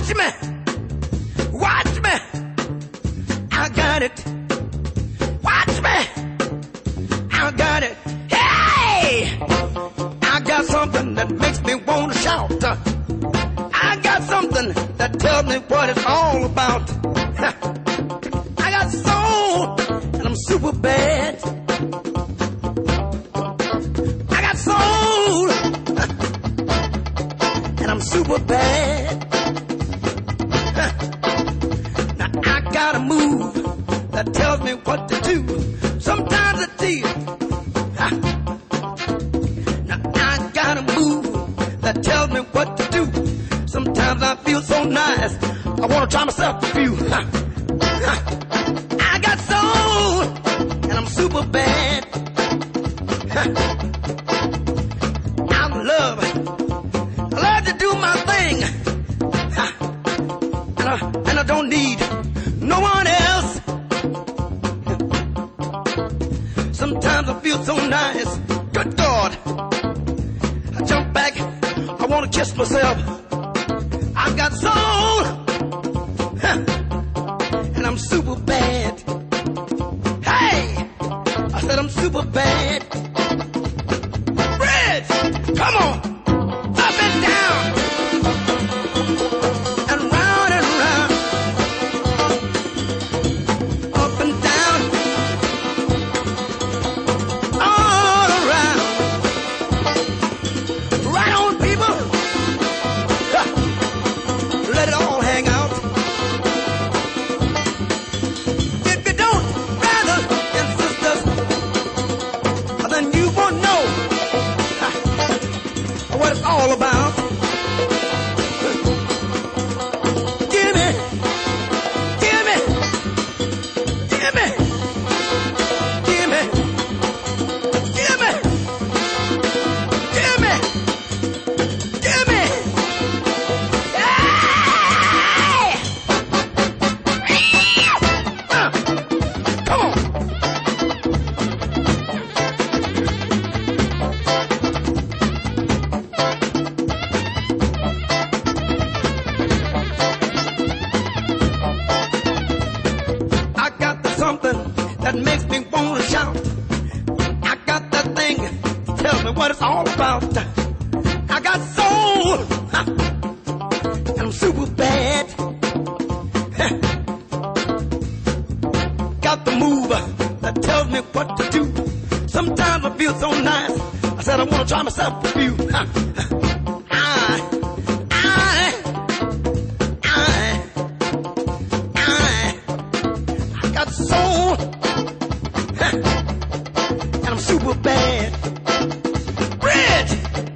Watch me, watch me. I got it. Watch me, I got it. Hey, I got something that makes me want to shout. I got something that tells me what it's all about. I got soul, and I'm super bad. I got soul, and I'm super bad. Now I got a move that tells me what to do. Sometimes I feel. Now I got a move that tells me what to do. Sometimes I feel so nice, I want to try myself a few. I got soul, and I'm super bad. I love to do my thing. And I don't need no one else. Sometimes I feel so nice. Good God. I jump back, I want to kiss myself. I got soul, and I'm super bad. Hey, I said I'm super bad. Bridge, come on, up and down, and round and round, up and down, all around. Right on, people. Let it all hang out. If you don't, brothers and sisters, then you won't know what it's all about. Give me, give me, give me, give me, give me, give me, give me. Come on. I got the something that makes me want to shout. I got that thing that tells me what it's all about. I got soul, and I'm super bad. Got the move that tells me what to do. Sometimes I feel so nice, I said I want to try myself a few. I got soul, and I'm super bad. Bridge,